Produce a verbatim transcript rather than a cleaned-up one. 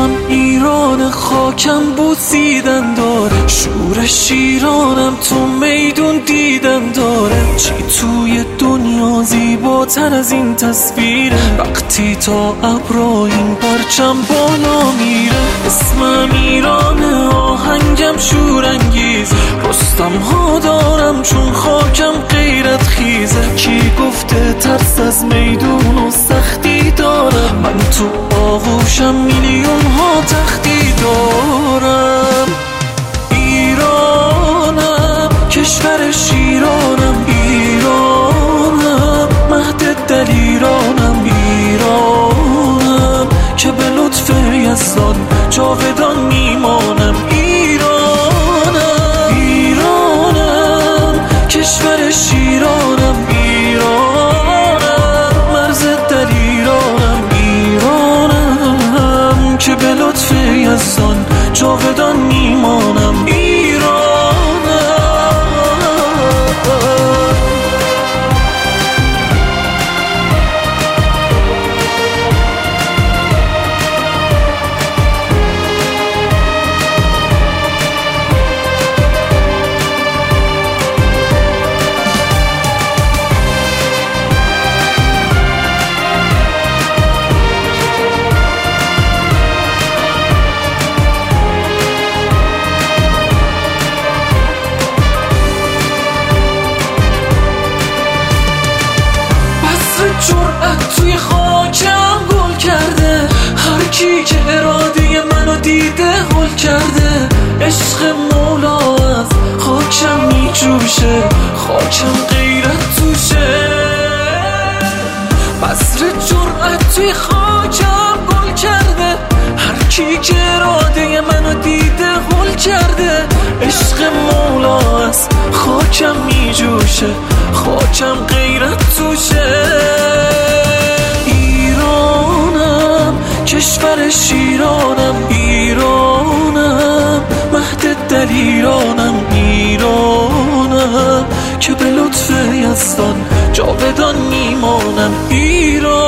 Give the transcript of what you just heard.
اسمم ایران، خاکم بوسیدن داره، شور شیرانم تو میدون دیدن داره. چی توی دنیا زیباتر از این تصویره، وقتی تا ابرا این پرچم بالا میره. اسمم ایرانه، آهنگم شورانگیز، رستم ها دارم چون خاکم غیرت خیزه. کی گفته ترس از میدون و سختی دارم، من تو آغوشم میلیون ها تختی دارم. ایرانم کشور شیرانم، ایرانم مهد دلیرانم، ایرانم که به لطف یزدان جاودان میمانم. ایرانم ایرانم کشور شیرانم، ایرانم مرز دلیرانم، ایرانم که به لطف یزدان جاودان میمانم. جرأت توی خاکم گل کرده، هر کی که اراده منو دیده هل کرده. عشق مولا از خاکم میجوشه، خاکم غیرت توشه. بذر جرأت توی خاکم گل کرده، هر کی که اراده منو دیده هل کرده. عشق مولا از خاکم میجوشه، خاکم غیرت توشه. ایرانم کشور شیرانم، ایرانم مهد دلیرانم، ایرانم که به لطف یزدان جاودان میمانم. ایران